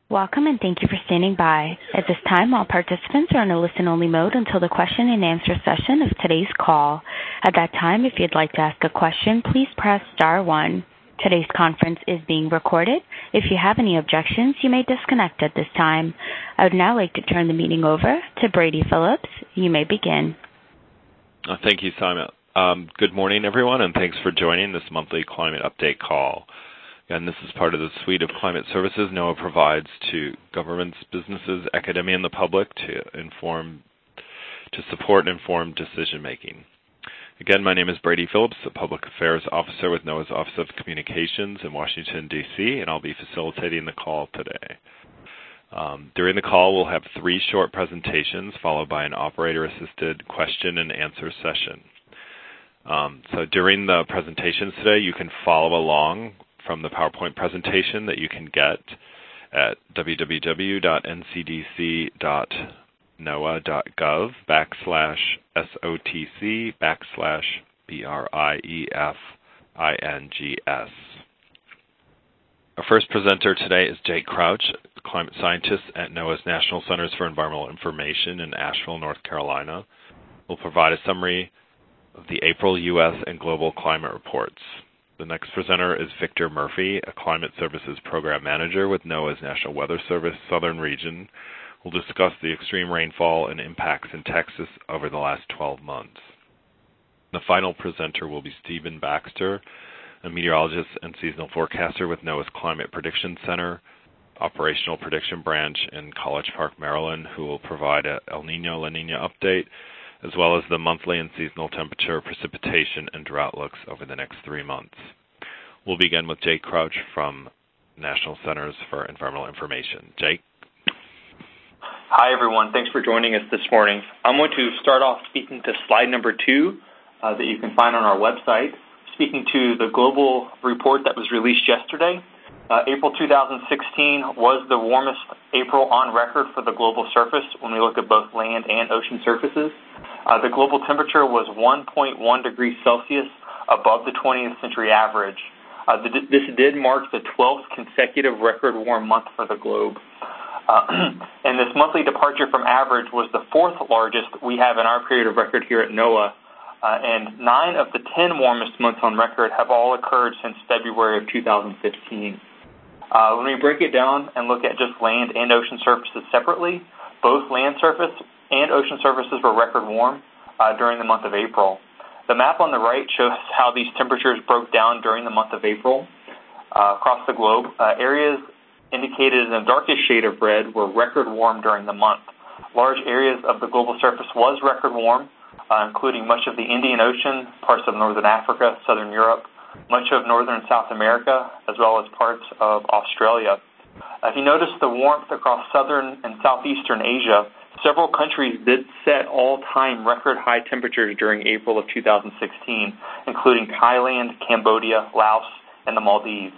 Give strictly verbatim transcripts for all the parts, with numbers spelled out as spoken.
Welcome and thank you for standing by. At this time, all participants are in a listen-only mode until the question and answer session of today's call. At that time, if you'd like to ask a question, please press star one. Today's conference is being recorded. If you have any objections, you may disconnect at this time. I would now like to turn the meeting over to Brady Phillips. You may begin. Uh, thank you, Simon. Um, good morning, everyone, and thanks for joining this monthly climate update call. And this is part of the suite of climate services NOAA provides to governments, businesses, academia, and the public to inform, to support and inform decision making. Again, my name is Brady Phillips, a Public Affairs Officer with NOAA's Office of Communications in Washington, D C, and I'll be facilitating the call today. Um, during the call, we'll have three short presentations followed by an operator-assisted question and answer session. Um, so during the presentations today, you can follow along from the PowerPoint presentation that you can get at www.ncdc.noaa.gov backslash SOTC backslash B-R-I-E-F-I-N-G-S. Our first presenter today is Jake Crouch, a climate scientist at NOAA's National Centers for Environmental Information in Asheville, North Carolina. We'll provide a summary of the April U S and global climate reports. The next presenter is Victor Murphy, a Climate Services Program Manager with NOAA's National Weather Service Southern Region. We'll discuss the extreme rainfall and impacts in Texas over the last twelve months. The final presenter will be Stephen Baxter, a meteorologist and seasonal forecaster with NOAA's Climate Prediction Center, Operational Prediction Branch in College Park, Maryland, who will provide a El Nino La Nina update, as well as the monthly and seasonal temperature, precipitation, and drought looks over the next three months. We'll begin with Jake Crouch from National Centers for Environmental Information. Jake? Hi, everyone. Thanks for joining us this morning. I'm going to start off speaking to slide number two uh, that you can find on our website, speaking to the global report that was released yesterday. Uh, April two thousand sixteen was the warmest April on record for the global surface when we look at both land and ocean surfaces. Uh, the global temperature was one point one degrees Celsius above the twentieth century average. Uh, the, this did mark the twelfth consecutive record warm month for the globe. Uh, and this monthly departure from average was the fourth largest we have in our period of record here at NOAA. Uh, and nine of the ten warmest months on record have all occurred since February of two thousand fifteen. Uh, when we break it down and look at just land and ocean surfaces separately, both land surface and ocean surfaces were record warm uh, during the month of April. The map on the right shows how these temperatures broke down during the month of April uh, across the globe. Uh, areas indicated in the darkest shade of red were record warm during the month. Large areas of the global surface was record warm, uh, including much of the Indian Ocean, parts of northern Africa, southern Europe, much of northern and South America, as well as parts of Australia. Uh, if you notice the warmth across southern and southeastern Asia, several countries did set all-time record high temperatures during April of two thousand sixteen, including Thailand, Cambodia, Laos, and the Maldives.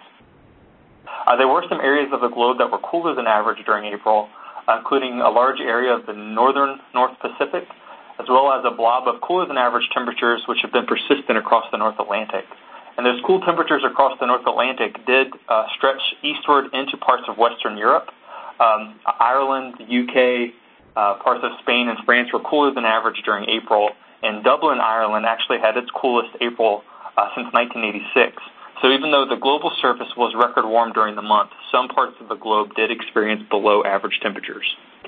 Uh, there were some areas of the globe that were cooler than average during April, uh, including a large area of the northern North Pacific, as well as a blob of cooler than average temperatures which have been persistent across the North Atlantic. And those cool temperatures across the North Atlantic did uh, stretch eastward into parts of Western Europe. Um, Ireland, the U K, uh, parts of Spain and France were cooler than average during April, and Dublin, Ireland actually had its coolest April uh, since nineteen eighty-six. So even though the global surface was record warm during the month, some parts of the globe did experience below average temperatures.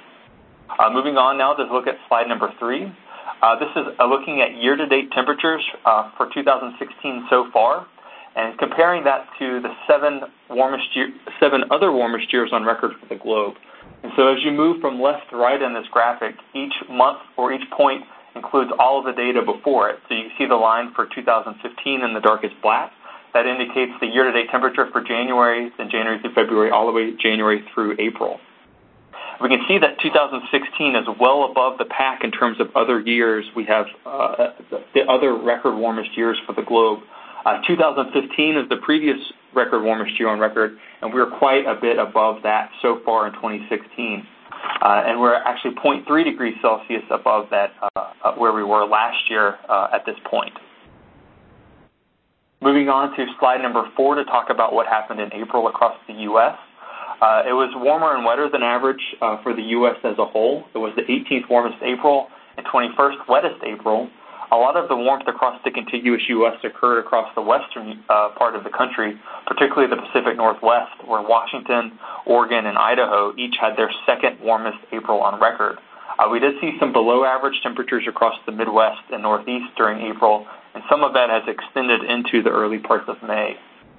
Uh, moving on now to look at slide number three. Uh, this is uh, looking at year-to-date temperatures uh, for two thousand sixteen so far, and comparing that to the seven warmest year, seven other warmest years on record for the globe. And so as you move from left to right in this graphic, each month or each point includes all of the data before it. So you see the line for two thousand fifteen in the darkest black. That indicates the year-to-date temperature for January, then January through February, all the way January through April. We can see that two thousand sixteen is well above the pack in terms of other years. We have uh, the other record warmest years for the globe. Uh, two thousand fifteen is the previous record warmest year on record, and we're quite a bit above that so far in twenty sixteen. Uh, and we're actually zero point three degrees Celsius above that uh, where we were last year uh, at this point. Moving on to slide number four to talk about what happened in April across the U S Uh, it was warmer and wetter than average uh, for the U S as a whole. It was the eighteenth warmest April and twenty-first wettest April. A lot of the warmth across the contiguous U S occurred across the western uh, part of the country, particularly the Pacific Northwest, where Washington, Oregon, and Idaho each had their second warmest April on record. Uh, we did see some below-average temperatures across the Midwest and Northeast during April, and some of that has extended into the early parts of May.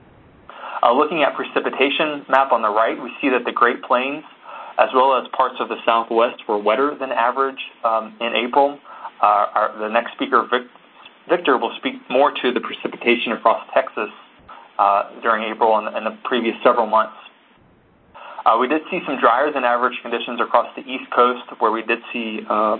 Uh, looking at precipitation map on the right, we see that the Great Plains, as well as parts of the Southwest, were wetter than average um, in April. Uh, our, the next speaker, Vic, Victor, will speak more to the precipitation across Texas uh, during April and, and the previous several months. Uh, we did see some drier than average conditions across the East Coast, where we did see uh,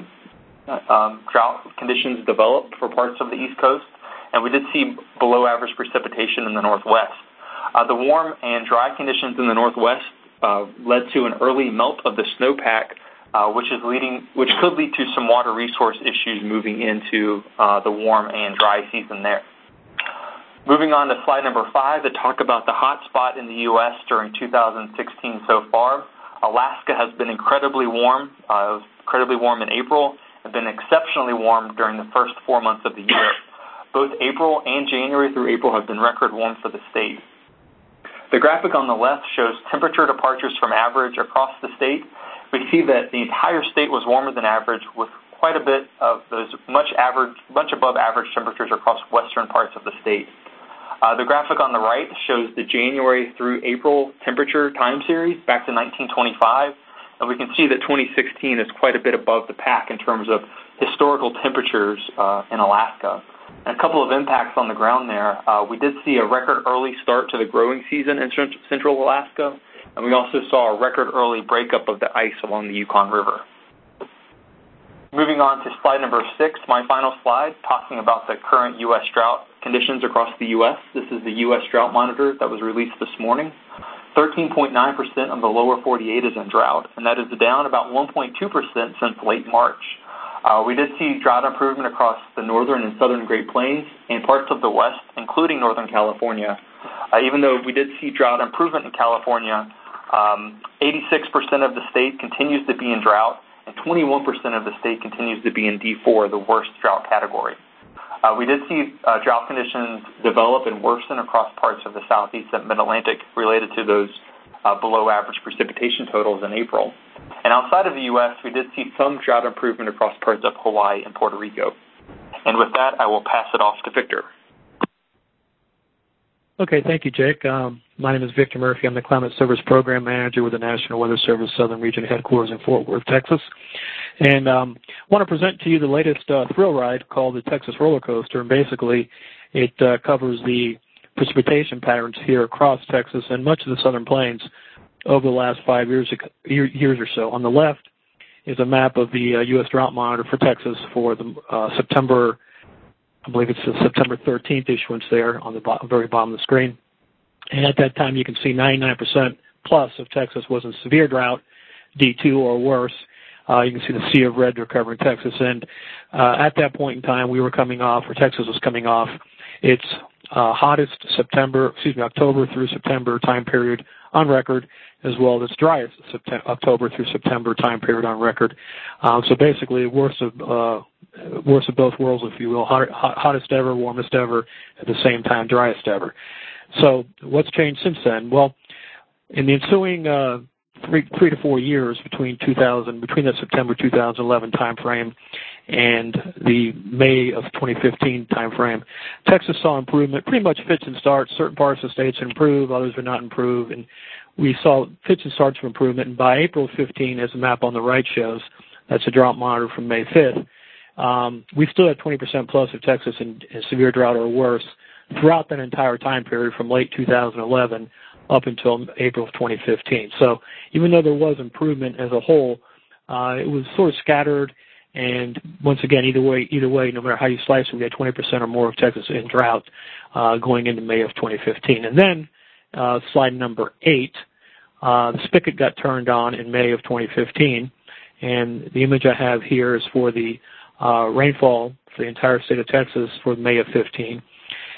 um, drought conditions develop for parts of the East Coast, and we did see below average precipitation in the Northwest. Uh, the warm and dry conditions in the Northwest uh, led to an early melt of the snowpack, uh, which is leading, which could lead to some water resource issues moving into uh, the warm and dry season there. Moving on to slide number five to talk about the hot spot in the U S during two thousand sixteen so far. Alaska has been incredibly warm. Uh, it was incredibly warm in April and been exceptionally warm during the first four months of the year. Both April and January through April have been record warm for the state. The graphic on the left shows temperature departures from average across the state. We see that the entire state was warmer than average, with quite a bit of those much average, much above average temperatures across western parts of the state. Uh, the graphic on the right shows the January through April temperature time series back to nineteen twenty-five, and we can see that twenty sixteen is quite a bit above the pack in terms of historical temperatures uh, in Alaska. And a couple of impacts on the ground there. Uh, we did see a record early start to the growing season in central Alaska, and we also saw a record early breakup of the ice along the Yukon River. Moving on to slide number six, my final slide, talking about the current U S drought conditions across the U S. This is the U S Drought Monitor that was released this morning. thirteen point nine percent of the lower forty-eight is in drought, and that is down about one point two percent since late March. Uh, we did see drought improvement across the northern and southern Great Plains and parts of the west, including Northern California. Uh, even though we did see drought improvement in California, um, eighty-six percent of the state continues to be in drought, and twenty-one percent of the state continues to be in D four, the worst drought category. Uh, we did see uh, drought conditions develop and worsen across parts of the southeast and mid-Atlantic related to those uh, below-average precipitation totals in April. And outside of the U S, we did see some drought improvement across parts of Hawaii and Puerto Rico. And with that, I will pass it off to Victor. Okay, thank you, Jake. Um, my name is Victor Murphy. I'm the Climate Service Program Manager with the National Weather Service Southern Region Headquarters in Fort Worth, Texas. And I um, want to present to you the latest uh, thrill ride called the Texas Roller Coaster. And basically, it uh, covers the precipitation patterns here across Texas and much of the Southern Plains over the last five years, years or so. On the left is a map of the uh, U S Drought Monitor for Texas for the uh, September, I believe it's the September thirteenth issuance there on the bo- very bottom of the screen. And at that time, you can see ninety-nine percent plus of Texas was in severe drought, D two or worse. Uh, you can see the sea of red recovering Texas. And uh, at that point in time, we were coming off, or Texas was coming off, its uh, hottest September, excuse me, October through September time period on record, as well as its driest September, October through September time period on record. Um, so basically, worst of uh, worst of both worlds, if you will, hot, hot, hottest ever, warmest ever, at the same time, driest ever. So what's changed since then? Well, in the ensuing uh, three, three to four years between two thousand, between the September two thousand eleven time frame and the May of twenty fifteen time frame, Texas saw improvement, pretty much fits and starts. Certain parts of the states improve, others would not improve, and we saw fits and starts of improvement. And by April fifteenth, as the map on the right shows, that's a drought monitor from May fifth, um, we still had twenty percent plus of Texas in, in severe drought or worse throughout that entire time period from late two thousand eleven up until April of twenty fifteen. So even though there was improvement as a whole, uh, it was sort of scattered. And once again, either way, either way, no matter how you slice it, we had twenty percent or more of Texas in drought uh, going into May of twenty fifteen. And then uh, slide number eight, uh, the spigot got turned on in May of twenty fifteen. And the image I have here is for the uh, rainfall for the entire state of Texas for May of fifteen.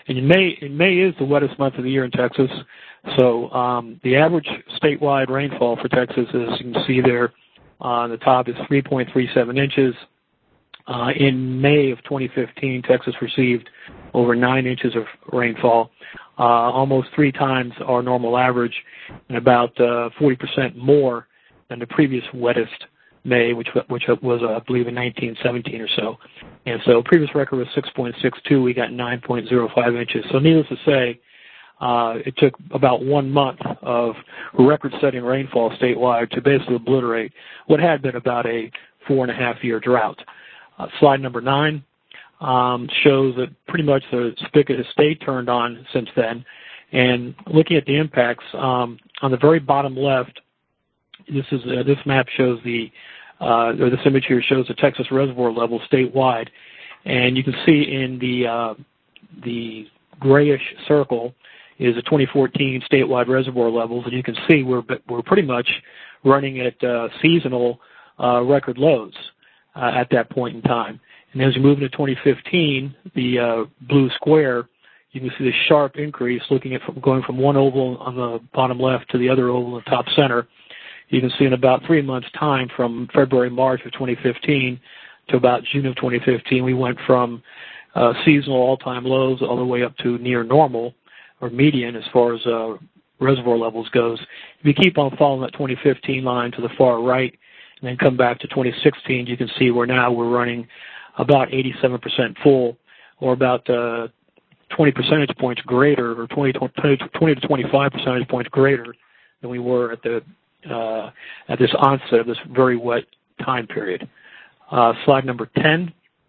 And in May, in May is the wettest month of the year in Texas. So um, the average statewide rainfall for Texas, as you can see there on the top, is three point three seven inches. Uh, in May of twenty fifteen, Texas received over nine inches of rainfall, uh, almost three times our normal average, and about uh, forty percent more than the previous wettest May, which which was, uh, I believe, in nineteen seventeen or so. And so previous record was six point six two. We got nine point zero five inches. So needless to say, uh, it took about one month of record-setting rainfall statewide to basically obliterate what had been about a four-and-a-half-year drought. Uh, slide number nine um, shows that pretty much the spigot has stayed turned on since then. And looking at the impacts, um, on the very bottom left, this is uh, this map shows the, uh, or this image here shows the Texas reservoir level statewide. And you can see in the uh, the grayish circle is the twenty fourteen statewide reservoir levels, and you can see we're we're pretty much running at uh, seasonal uh, record lows uh, at that point in time. And as you move into twenty fifteen, the uh, blue square, you can see the sharp increase looking at from going from one oval on the bottom left to the other oval in the top center. You can see in about three months' time, from February, March of twenty fifteen to about June of twenty fifteen, we went from uh, seasonal all-time lows all the way up to near normal or median as far as uh, reservoir levels goes. If you keep on following that twenty fifteen line to the far right and then come back to twenty sixteen, you can see where now we're running about eighty-seven percent full, or about uh, twenty percentage points greater, or twenty, twenty to twenty-five percentage points greater than we were at the uh, at this onset of this very wet time period. Uh, slide number ten.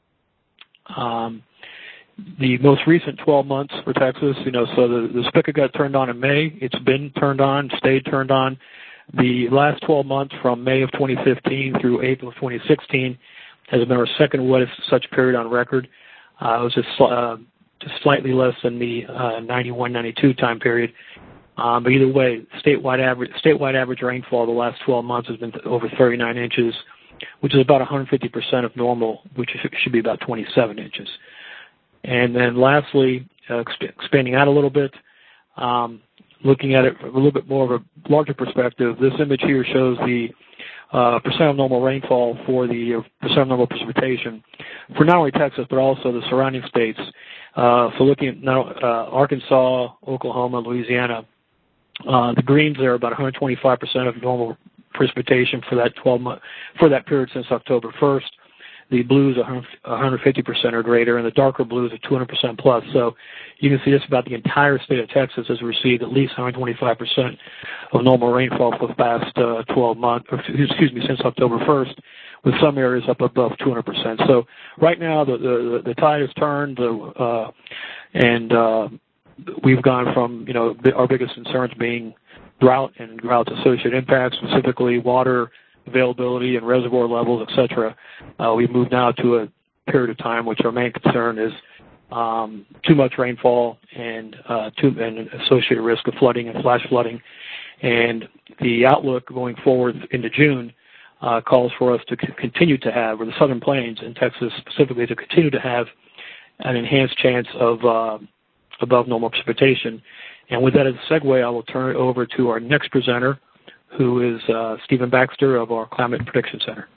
Um, the most recent twelve months for Texas, you know, so the, the spigot got turned on in May. It's been turned on, stayed turned on. The last twelve months from May of twenty fifteen through April of twenty sixteen has been our second wettest such period on record. Uh, it was just, uh, just slightly less than the uh, ninety-one ninety-two time period. Um, but either way, statewide average statewide average rainfall the last twelve months has been over thirty-nine inches, which is about one hundred fifty percent of normal, which should be about twenty-seven inches. And then lastly, uh, expanding out a little bit, um, looking at it from a little bit more of a larger perspective, this image here shows the uh, percent of normal rainfall for the uh, percent of normal precipitation for not only Texas but also the surrounding states. Uh, so looking at now, uh, Arkansas, Oklahoma, Louisiana, uh, the greens there are about one hundred twenty-five percent of normal precipitation for that twelve month for that period since October first. The blues are one hundred fifty percent or greater, and the darker blues are two hundred percent plus. So you can see just about the entire state of Texas has received at least one hundred twenty-five percent of normal rainfall for the past uh, twelve months, or excuse me, since October first, with some areas up above two hundred percent. So right now the the, the tide has turned, uh, and uh, we've gone from, you know, our biggest concerns being drought and drought-associated impacts, specifically water availability and reservoir levels, et cetera. Uh, we've moved now to a period of time which our main concern is um, too much rainfall and uh, too, and associated risk of flooding and flash flooding. And the outlook going forward into June uh, calls for us to c- continue to have, or the Southern Plains in Texas specifically, to continue to have an enhanced chance of uh, above normal precipitation. And with that as a segue, I will turn it over to our next presenter, who is uh, Stephen Baxter of our Climate Prediction Center.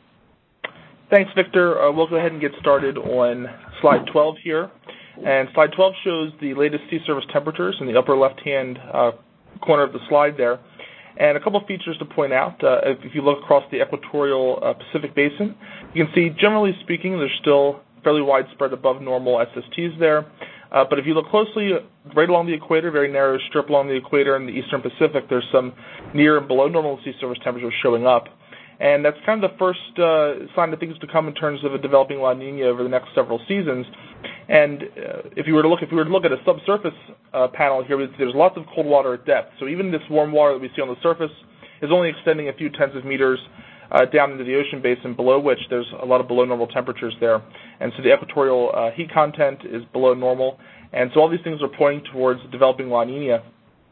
Thanks, Victor. Uh, we'll go ahead and get started on slide twelve here. And slide twelve shows the latest sea surface temperatures in the upper left-hand uh, corner of the slide there. And a couple features to point out. Uh, if, if you look across the equatorial uh, Pacific Basin, you can see, generally speaking, there's still fairly widespread above normal S S Ts there. Uh, but if you look closely, right along the equator, very narrow strip along the equator in the eastern Pacific, there's some near and below normal sea surface temperatures showing up. And that's kind of the first uh, sign of things to come in terms of a developing La Nina over the next several seasons. And uh, if you were to look, if we were to look at a subsurface uh, panel here, there's lots of cold water at depth. So even this warm water that we see on the surface is only extending a few tens of meters uh, down into the ocean basin, below which there's a lot of below normal temperatures there. And so the equatorial uh, heat content is below normal. And so all these things are pointing towards developing La Nina.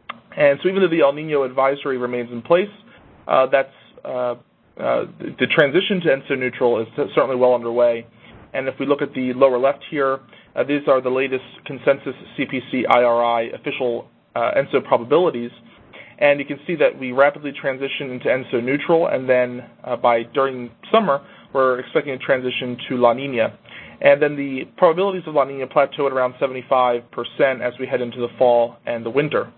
And so even though the El Nino advisory remains in place, uh, that's uh, uh, the transition to ENSO neutral is certainly well underway. And if we look at the lower left here, Uh, these are the latest consensus C P C I R I official uh, ENSO probabilities. And you can see that we rapidly transition into ENSO neutral, and then uh, by during summer, we're expecting a transition to La Nina. And then the probabilities of La Nina plateau at around seventy-five percent as we head into the fall and the winter.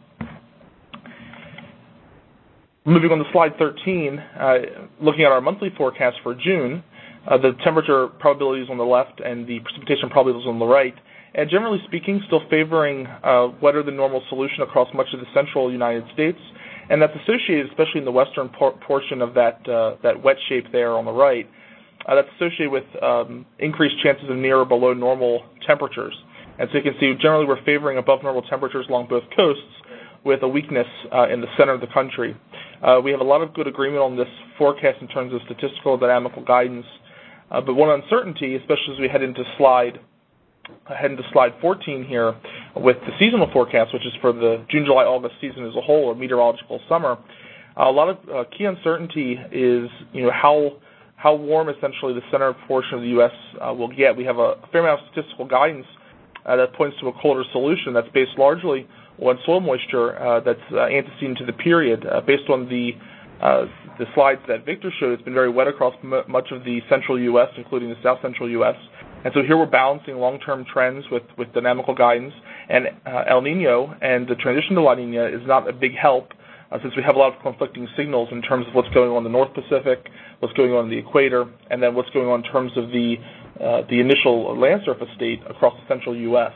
Moving on to slide thirteen, uh, looking at our monthly forecast for June, uh, the temperature probabilities on the left and the precipitation probabilities on the right, and generally speaking, still favoring uh, wetter than normal solution across much of the central United States, and that's associated, especially in the western por portion of that uh, that wet shape there on the right, uh, that's associated with um, increased chances of near or below normal temperatures. And so you can see generally we're favoring above normal temperatures along both coasts, with a weakness uh, in the center of the country. Uh, we have a lot of good agreement on this forecast in terms of statistical and dynamical guidance, uh, but one uncertainty, especially as we head into slide head into slide fourteen here with the seasonal forecast, which is for the June, July, August season as a whole, or meteorological summer. Uh, a lot of uh, key uncertainty is, you know, how how warm essentially the center portion of the U S uh, will get. We have a fair amount of statistical guidance uh, that points to a colder solution that's based largely on soil moisture uh, that's uh, antecedent to the period. Uh, based on the uh, the slides that Victor showed, it's been very wet across m much of the central U S, including the south central U S, and so here we're balancing long-term trends with, with dynamical guidance, and uh, El Nino and the transition to La Nina is not a big help uh, since we have a lot of conflicting signals in terms of what's going on in the North Pacific, what's going on in the equator, and then what's going on in terms of the, uh, the initial land surface state across the central U S.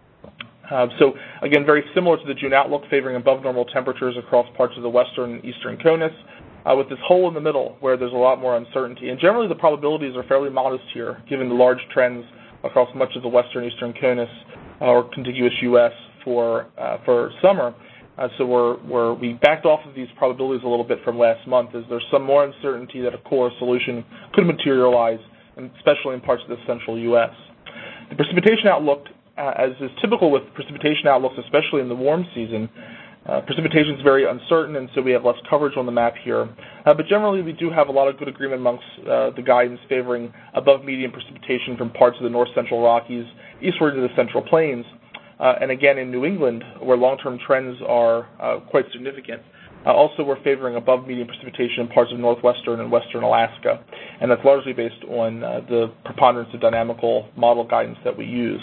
Uh, so, again, very similar to the June outlook, favoring above normal temperatures across parts of the western and eastern CONUS, uh, with this hole in the middle where there's a lot more uncertainty. And generally the probabilities are fairly modest here, given the large trends across much of the western and eastern CONUS uh, or contiguous U S for uh, for summer. Uh, so we're, we're, we backed off of these probabilities a little bit from last month, as there's some more uncertainty that a cooler solution could materialize, especially in parts of the central U S. The precipitation outlook, Uh, as is typical with precipitation outlooks, especially in the warm season, uh, precipitation is very uncertain, and so we have less coverage on the map here. Uh, but generally, we do have a lot of good agreement amongst uh, the guidance favoring above median precipitation from parts of the north-central Rockies eastward to the Central Plains. Uh, and again, in New England, where long-term trends are uh, quite significant. Uh, also, we're favoring above median precipitation in parts of northwestern and western Alaska, and that's largely based on uh, the preponderance of dynamical model guidance that we use.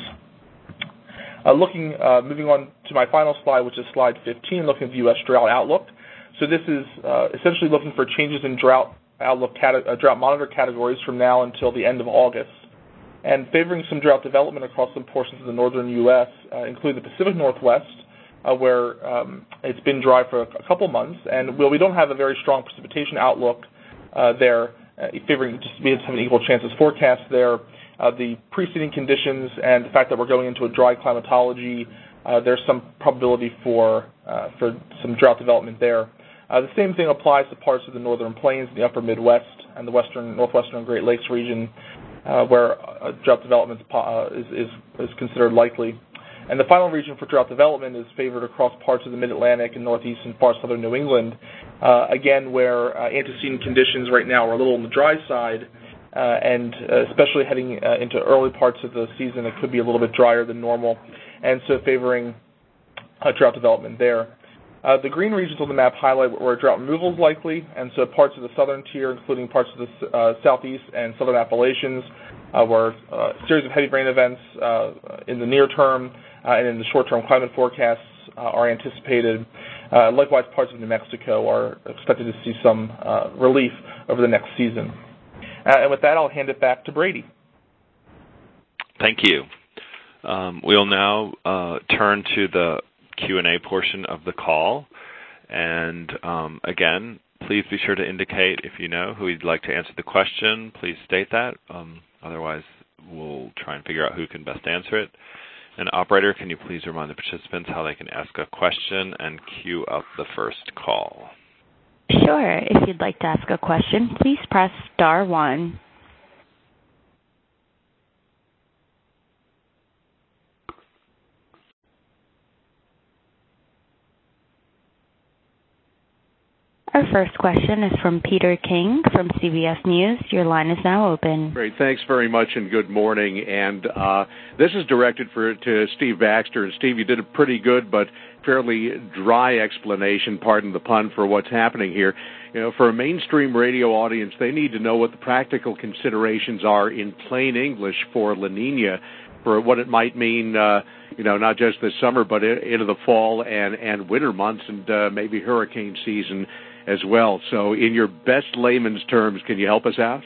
Uh, looking, uh, moving on to my final slide, which is slide fifteen, looking at the U S drought outlook. So this is uh, essentially looking for changes in drought outlook, uh, drought monitor categories from now until the end of August, and favoring some drought development across some portions of the northern U S, uh, including the Pacific Northwest, uh, where um, it's been dry for a, a couple months, and well, we don't have a very strong precipitation outlook uh, there, uh, favoring just we have an equal chances forecast there. Uh, the preceding conditions and the fact that we're going into a dry climatology, uh, there's some probability for uh, for some drought development there. Uh, the same thing applies to parts of the northern plains, the upper Midwest, and the western, northwestern Great Lakes region, uh, where uh, drought development uh, is, is, is considered likely. And the final region for drought development is favored across parts of the Mid-Atlantic and northeast and far southern New England, uh, again, where uh, antecedent conditions right now are a little on the dry side, Uh, and uh, especially heading uh, into early parts of the season, it could be a little bit drier than normal, and so favoring uh, drought development there. Uh, the green regions on the map highlight where drought removal is likely, and so parts of the southern tier, including parts of the uh, southeast and southern Appalachians, uh, where uh, a series of heavy rain events uh, in the near term uh, and in the short-term climate forecasts uh, are anticipated. Uh, likewise, parts of New Mexico are expected to see some uh, relief over the next season. Uh, and with that, I'll hand it back to Brady. Thank you. Um, we'll now uh, turn to the Q and A portion of the call. And um, again, please be sure to indicate if you know who you'd like to answer the question. Please state that. Um, otherwise, we'll try and figure out who can best answer it. And operator, can you please remind the participants how they can ask a question and queue up the first call? Sure. If you'd like to ask a question, please press star one. Our first question is from Peter King from C B S News. Your line is now open. Great. Thanks very much, and good morning. And uh, this is directed for to Steve Baxter. And Steve, you did a pretty good but fairly dry explanation, pardon the pun, for what's happening here. You know, for a mainstream radio audience, they need to know what the practical considerations are in plain English for La Nina, for what it might mean, uh, you know, not just this summer, but into the fall and, and winter months and uh, maybe hurricane season as well. So in your best layman's terms, can you help us out?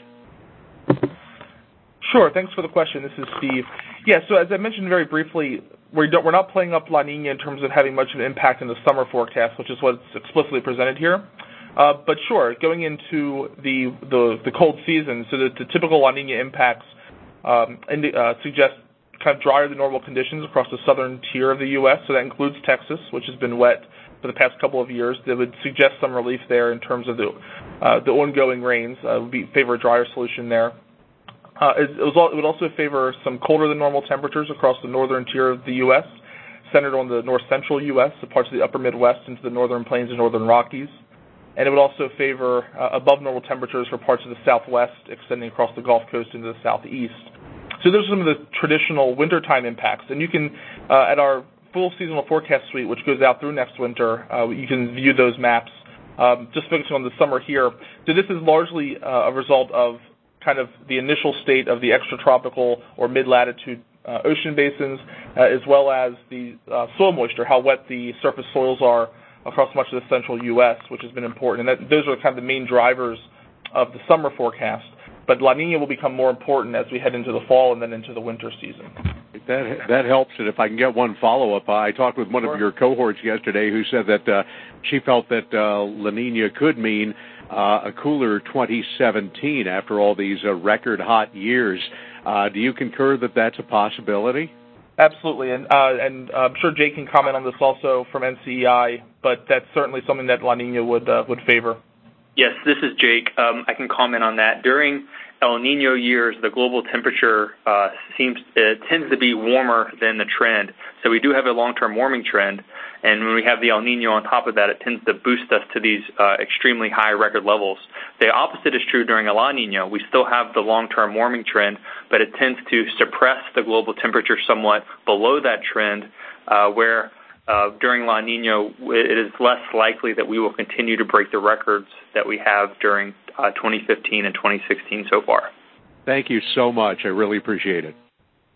Sure. Thanks for the question. This is Steve. Yeah, so as I mentioned very briefly, we don't, we're not playing up La Nina in terms of having much of an impact in the summer forecast, which is what's explicitly presented here. Uh, but sure, going into the, the, the cold season, so that the typical La Nina impacts um, and, uh, suggest kind of drier than normal conditions across the southern tier of the U S, so that includes Texas, which has been wet for the past couple of years. That would suggest some relief there in terms of the uh, the ongoing rains. Uh, would be favor a drier solution there. Uh, it, it, was, it would also favor some colder than normal temperatures across the northern tier of the U S, centered on the north central U S, so parts of the upper Midwest into the northern plains and northern Rockies. And it would also favor uh, above normal temperatures for parts of the southwest, extending across the Gulf Coast into the southeast. So those are some of the traditional wintertime impacts. And you can, uh, at our full seasonal forecast suite, which goes out through next winter, uh, you can view those maps, um, just focusing on the summer here. So this is largely uh, a result of kind of the initial state of the extratropical or mid-latitude uh, ocean basins, uh, as well as the uh, soil moisture, how wet the surface soils are across much of the central U S, which has been important. And that, those are kind of the main drivers of the summer forecast. But La Nina will become more important as we head into the fall and then into the winter season. That that helps. And if I can get one follow-up, I talked with one sure. of your cohorts yesterday who said that uh, she felt that uh, La Nina could mean uh, a cooler twenty seventeen after all these uh, record hot years. Uh, do you concur that that's a possibility? Absolutely, and uh, and uh, I'm sure Jake can comment on this also from N C E I, but that's certainly something that La Nina would uh, would favor. Yes, this is Jake. Um, I can comment on that. During El Nino years, the global temperature uh, seems uh, tends to be warmer than the trend. So we do have a long-term warming trend, and when we have the El Nino on top of that, it tends to boost us to these uh, extremely high record levels. The opposite is true during El Nino. We still have the long-term warming trend, but it tends to suppress the global temperature somewhat below that trend, uh, where uh, during La Nina, it is less likely that we will continue to break the records that we have during uh, twenty fifteen and twenty sixteen so far. Thank you so much. I really appreciate it.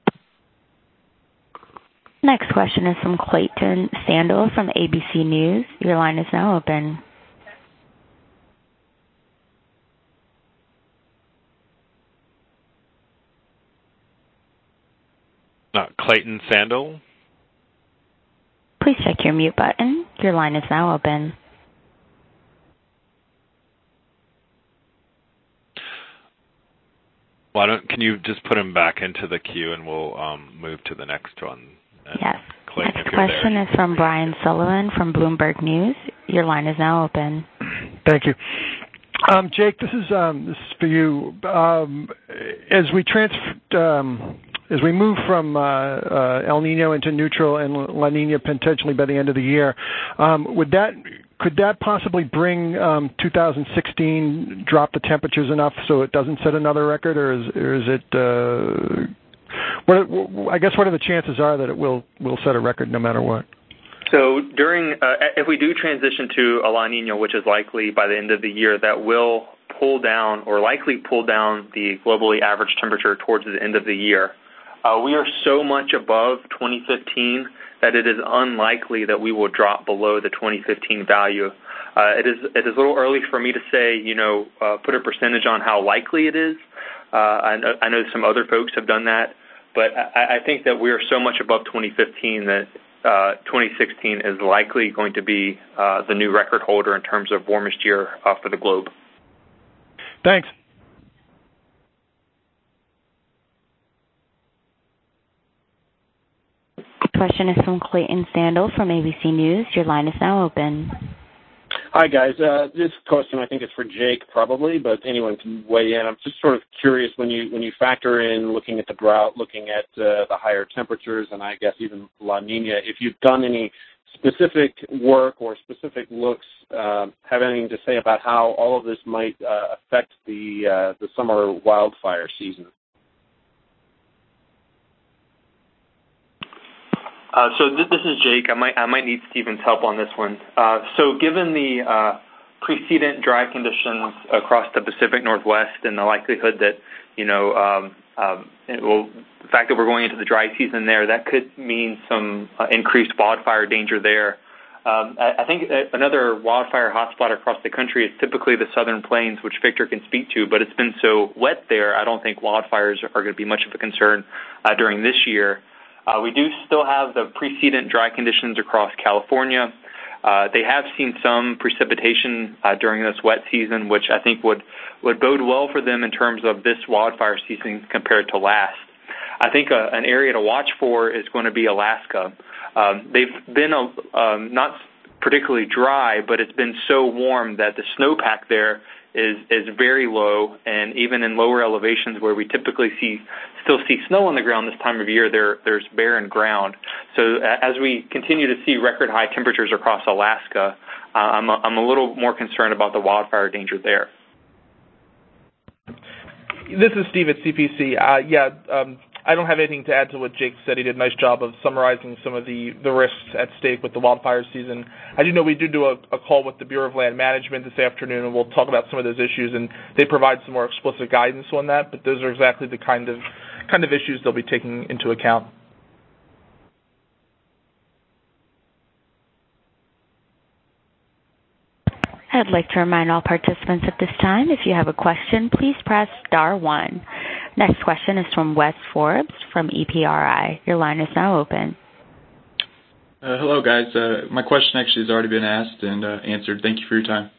Next question is from Clayton Sandel from A B C News. Your line is now open. Uh, Clayton Sandel. Please check your mute button. Your line is now open. Why don't, can you just put him back into the queue and we'll um, move to the next one? And yes. Clayton, next question there. is from Brian Sullivan from Bloomberg News. Your line is now open. Thank you. Um, Jake, this is um, this is for you. Um, as we transfer, um, as we move from uh, uh, El Nino into neutral and La Nina potentially by the end of the year, um, would that could that possibly bring um, two thousand sixteen drop the temperatures enough so it doesn't set another record, or is or is it? Uh, what, I guess what are the chances are that it will will set a record no matter what? So during, uh, if we do transition to a La Nina, which is likely by the end of the year, that will pull down or likely pull down the globally average temperature towards the end of the year. Uh, we are so much above twenty fifteen that it is unlikely that we will drop below the twenty fifteen value. Uh, it is it is a little early for me to say, you know, uh, put a percentage on how likely it is. Uh, I, know, I know some other folks have done that, but I, I think that we are so much above twenty fifteen that uh, twenty sixteen is likely going to be uh, the new record holder in terms of warmest year uh, for the globe. Thanks. Question is from Clayton Sandel from A B C News. Your line is now open. Hi, guys. Uh, this question I think is for Jake probably, but anyone can weigh in. I'm just sort of curious when you when you factor in looking at the drought, looking at uh, the higher temperatures, and I guess even La Nina, if you've done any specific work or specific looks uh, have anything to say about how all of this might uh, affect the uh, the summer wildfire season? Uh, so th- this is Jake. I might I might need Stephen's help on this one. Uh, so given the uh, precedent dry conditions across the Pacific Northwest and the likelihood that, you know, um, um, well, the fact that we're going into the dry season there, that could mean some uh, increased wildfire danger there. Um, I, I think another wildfire hotspot across the country is typically the Southern Plains, which Victor can speak to, but it's been so wet there, I don't think wildfires are going to be much of a concern uh, during this year. Uh, we do still have the precedent dry conditions across California. Uh, they have seen some precipitation uh, during this wet season, which I think would, would bode well for them in terms of this wildfire season compared to last. I think uh, an area to watch for is going to be Alaska. Um, they've been a, um, not particularly dry, but it's been so warm that the snowpack there is is very low, and even in lower elevations where we typically see still see snow on the ground this time of year, there there's barren ground. So uh, as we continue to see record high temperatures across Alaska, uh, I'm a, I'm a little more concerned about the wildfire danger there. This is Steve at C P C. Uh, yeah, um, I don't have anything to add to what Jake said. He did a nice job of summarizing some of the, the risks at stake with the wildfire season. I do know we did do a, a call with the Bureau of Land Management this afternoon, and we'll talk about some of those issues, and they provide some more explicit guidance on that, but those are exactly the kind of kind of issues they'll be taking into account. I'd like to remind all participants at this time, if you have a question, please press star one. Next question is from Wes Forbes from E P R I. Your line is now open. Uh, hello, guys. Uh, my question actually has already been asked and uh, answered. Thank you for your time.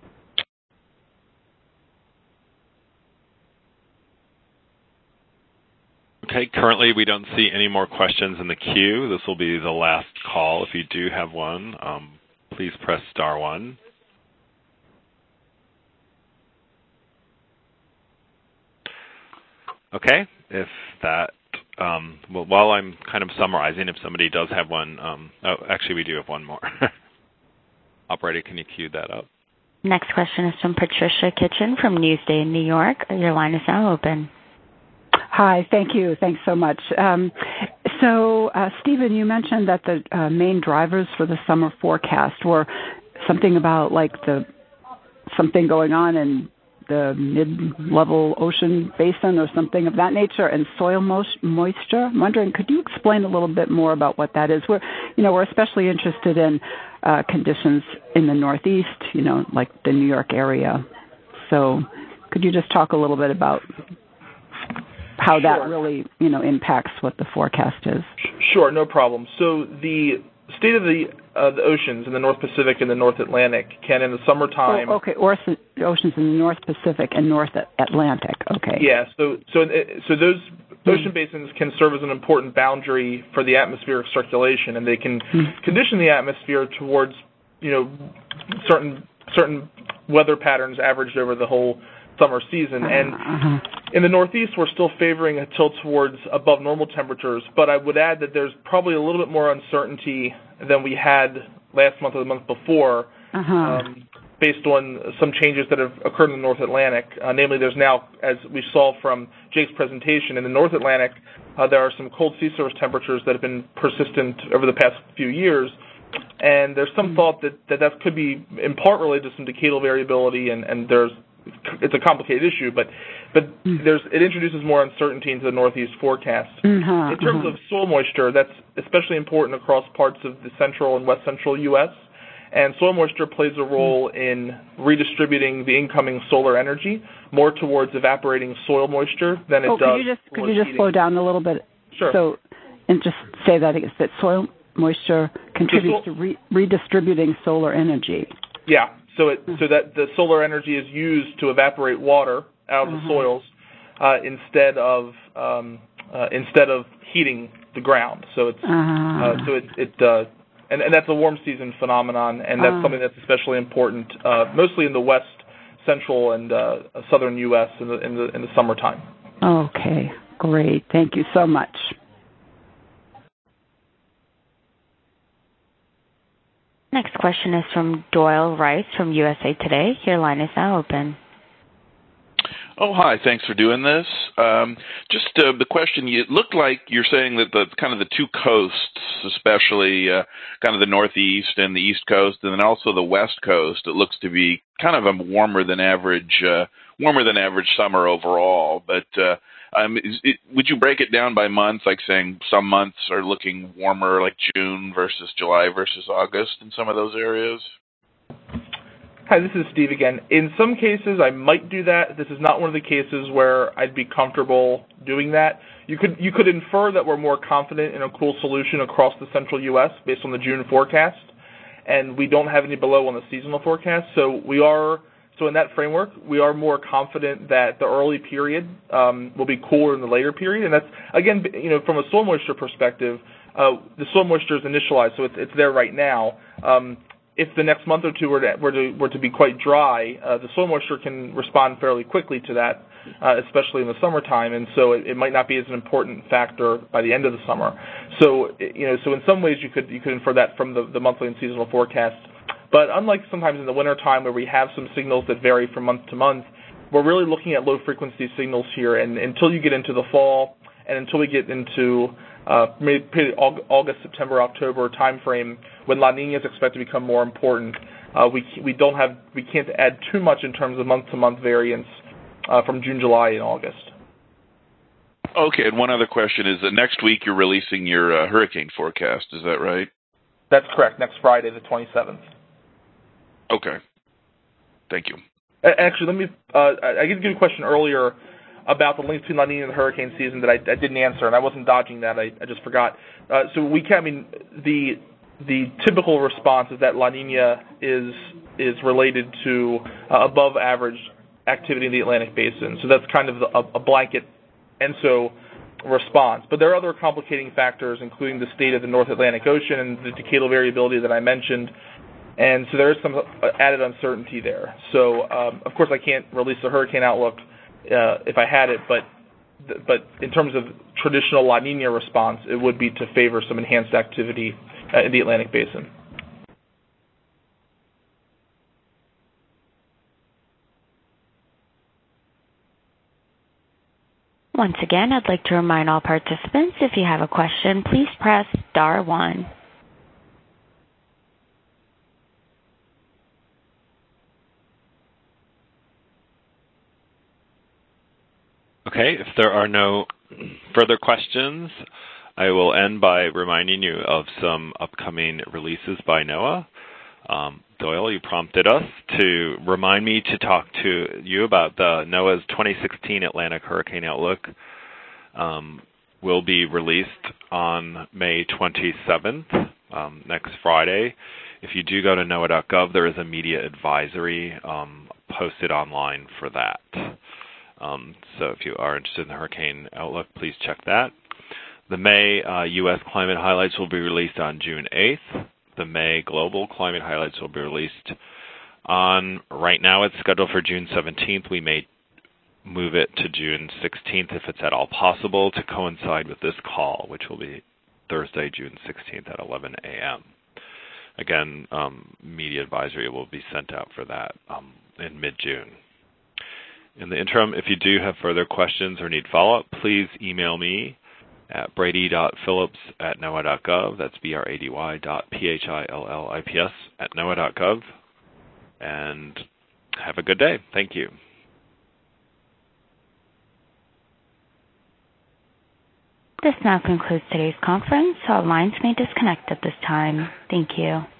Okay, currently we don't see any more questions in the queue. This will be the last call. If you do have one, um, please press star one. Okay, if that, um, well, while I'm kind of summarizing, if somebody does have one, um, oh, actually we do have one more. Operator, can you cue that up? Next question is from Patricia Kitchen from Newsday in New York. Your line is now open. Hi, thank you. Thanks so much. Um, so, uh, Stephen, you mentioned that the uh, main drivers for the summer forecast were something about like the something going on in the mid-level ocean basin or something of that nature, and soil mo- moisture. I'm wondering, could you explain a little bit more about what that is? We're, you know, we're especially interested in uh, conditions in the Northeast, you know, like the New York area. So, could you just talk a little bit about how Sure. that really, you know, impacts what the forecast is? Sure, no problem. So the state of the uh, the oceans in the North Pacific and the North Atlantic can, in the summertime. Oh, okay, or oceans in the North Pacific and North Atlantic. Okay. Yeah. So so so those ocean basins can serve as an important boundary for the atmospheric circulation, and they can mm-hmm. condition the atmosphere towards, you know, certain certain weather patterns averaged over the whole summer season. And uh-huh. in the Northeast, we're still favoring a tilt towards above normal temperatures, but I would add that there's probably a little bit more uncertainty than we had last month or the month before, uh-huh. um, based on some changes that have occurred in the North Atlantic. Uh, namely, there's now, as we saw from Jake's presentation, in the North Atlantic, uh, there are some cold sea surface temperatures that have been persistent over the past few years, and there's some mm-hmm. thought that, that that could be in part related to some decadal variability, and, and there's it's a complicated issue, but but there's it introduces more uncertainty into the Northeast forecast. Uh-huh, in terms uh-huh. of soil moisture, that's especially important across parts of the central and west central U S, and soil moisture plays a role in redistributing the incoming solar energy more towards evaporating soil moisture than it oh, does. Could you just could you just heating. slow down a little bit? Sure. So, and just say that again, that soil moisture contributes so, to re- redistributing solar energy. Yeah. So it, so that the solar energy is used to evaporate water out of uh-huh. the soils uh, instead of um, uh, instead of heating the ground. So it's uh-huh. uh, so it, it uh, and, and that's a warm season phenomenon, and that's uh-huh. something that's especially important, uh, mostly in the west, central, and uh, southern U S in the in the in the summertime. Okay, great. Thank you so much. Next question is from Doyle Rice from U S A Today. Your line is now open. Oh, hi. Thanks for doing this. Um, just uh, the question, it looked like you're saying that the kind of the two coasts, especially uh, kind of the Northeast and the East Coast, and then also the West Coast, it looks to be kind of a warmer than average, uh, warmer than average summer overall. But uh, um, is it, would you break it down by month, like saying some months are looking warmer, like June versus July versus August in some of those areas? Hi, this is Steve again. In some cases, I might do that. This is not one of the cases where I'd be comfortable doing that. You could you could infer that we're more confident in a cool solution across the central U S based on the June forecast, and we don't have any below on the seasonal forecast. So we are so in that framework, we are more confident that the early period um, will be cooler than the later period, and that's again, you know, from a soil moisture perspective, uh, the soil moisture is initialized, so it's it's there right now. Um, If the next month or two were to, were to, were to be quite dry, uh, the soil moisture can respond fairly quickly to that, uh, especially in the summertime, and so it, it might not be as an important factor by the end of the summer. So, you know, so in some ways you could you could infer that from the, the monthly and seasonal forecasts. But unlike sometimes in the wintertime where we have some signals that vary from month to month, we're really looking at low-frequency signals here, and until you get into the fall and until we get into uh, maybe August, September, October timeframe, when La Nina is expected to become more important, uh, we we don't have we can't add too much in terms of month-to-month variance uh, from June, July, and August. Okay, and one other question is that next week you're releasing your uh, hurricane forecast. Is that right? That's correct. Next Friday, the twenty-seventh. Okay. Thank you. Actually, let me. Uh, I did give you a question earlier about the link between La Nina and the hurricane season that I, I didn't answer, and I wasn't dodging that. I, I just forgot. Uh, so we can. I mean, the the typical response is that La Nina is is related to uh, above average activity in the Atlantic Basin. So that's kind of the, a, a blanket ENSO response. But there are other complicating factors, including the state of the North Atlantic Ocean and the decadal variability that I mentioned. And so there is some added uncertainty there. So, um, of course, I can't release the hurricane outlook uh, if I had it, but but in terms of traditional La Nina response, it would be to favor some enhanced activity uh, in the Atlantic Basin. Once again, I'd like to remind all participants, if you have a question, please press star one. Okay, if there are no further questions, I will end by reminding you of some upcoming releases by NOAA. Um, Doyle, you prompted us to remind me to talk to you about the NOAA's twenty sixteen Atlantic Hurricane Outlook. Um, will be released on May twenty-seventh, um, next Friday. If you do go to NOAA dot gov, there is a media advisory um, posted online for that. Um, so if you are interested in the Hurricane Outlook, please check that. The May uh, U S Climate Highlights will be released on June eighth. The May Global Climate Highlights will be released on, right now it's scheduled for June seventeenth. We may move it to June sixteenth if it's at all possible to coincide with this call, which will be Thursday, June sixteenth at eleven a.m. Again, um, media advisory will be sent out for that um, in mid-June. In the interim, if you do have further questions or need follow-up, please email me at brady dot phillips at noaa dot gov. That's B R A D Y dot P H I L L I P S at noaa dot gov. And have a good day. Thank you. This now concludes today's conference. All lines may disconnect at this time. Thank you.